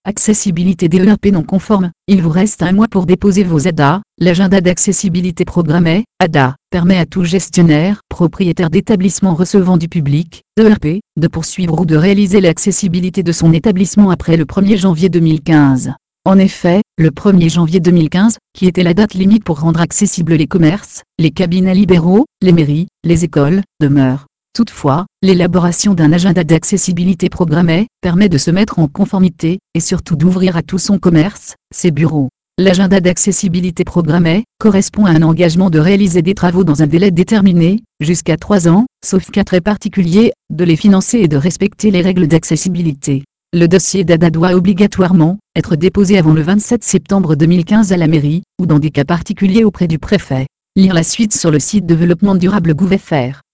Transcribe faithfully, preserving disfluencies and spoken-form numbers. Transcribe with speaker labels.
Speaker 1: Accessibilité des E R P non conformes. Il vous reste un mois pour déposer vos A D A. L'agenda d'accessibilité programmée, A D A, permet à tout gestionnaire, propriétaire d'établissement recevant du public, E R P, de poursuivre ou de réaliser l'accessibilité de son établissement après le premier janvier deux mille quinze. En effet, le premier janvier deux mille quinze, qui était la date limite pour rendre accessibles les commerces, les cabinets libéraux, les mairies, les écoles, demeure. Toutefois, l'élaboration d'un agenda d'accessibilité programmée permet de se mettre en conformité, et surtout d'ouvrir à tout son commerce, ses bureaux. L'agenda d'accessibilité programmée correspond à un engagement de réaliser des travaux dans un délai déterminé, jusqu'à trois ans, sauf cas très particulier, de les financer et de respecter les règles d'accessibilité. Le dossier d'A D A doit obligatoirement être déposé avant le vingt-sept septembre deux mille quinze à la mairie, ou dans des cas particuliers auprès du préfet. Lire la suite sur le site développement durable gouv point F R.